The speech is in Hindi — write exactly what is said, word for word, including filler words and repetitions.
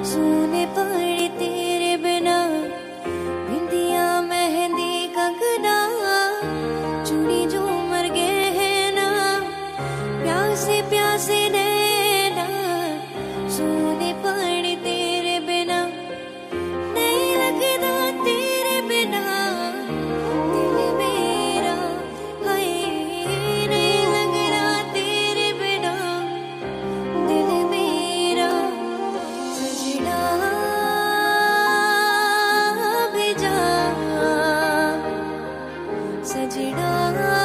सोने पड़े तेरे बिना, बिंदिया मेहंदी कंगना, चूड़ी जो मर गए हैं ना, प्यासे प्यासे नैना। सोने पड़े तेरे बिना, नहीं लगता तेरे बिना दिल मेरा, हाय नहीं लगता तेरे बिना दिल मेरा। सजना भी जा, सजना